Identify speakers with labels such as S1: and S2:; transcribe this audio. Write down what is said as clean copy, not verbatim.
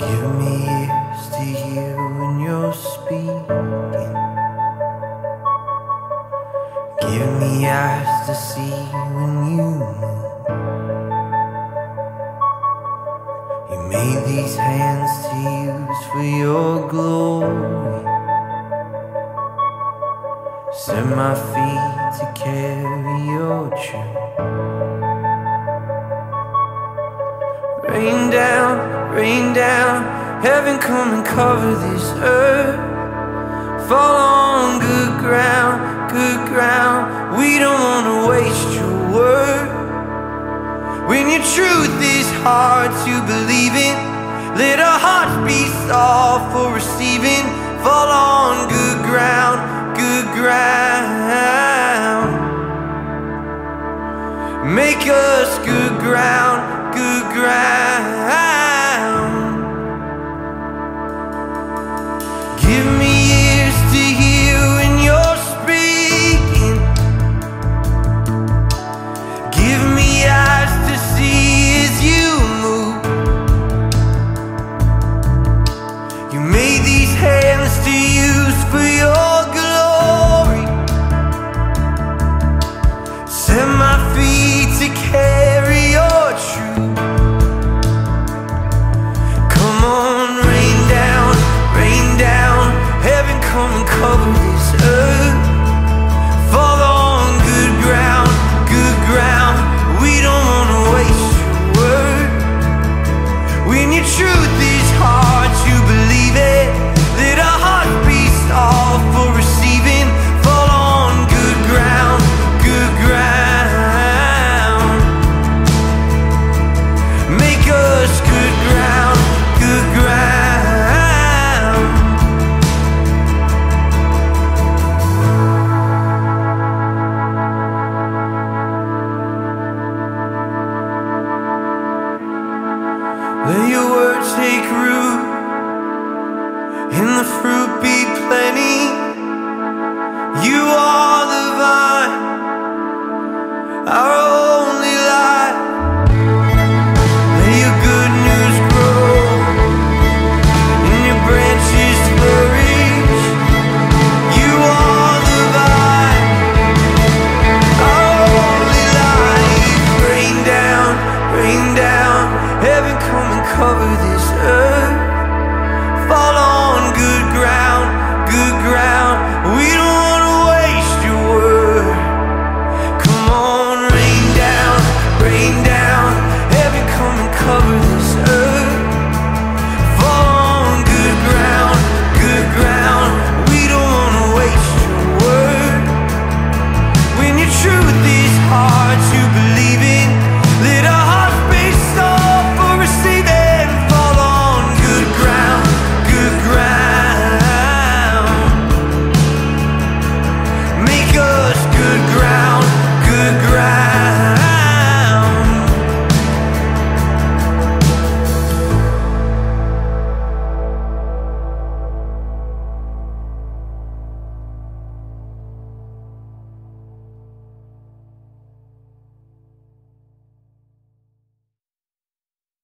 S1: Give me ears to hear when you're speaking. Give me eyes to see when you move. You made these hands to use for your glory. Set my feet to carry your truth. Rain down, heaven come and cover this earth. Fall on good ground, we don't wanna waste your word. When your truth is hard to believe in, let our hearts be soft for receiving. Fall on good ground, make us good ground. Give me ears to hear when you're speaking. Give me eyes to see as you move. You made these hands to use for your glory. Set my feet to carry your truth. Come on, rain down, heaven come and cover this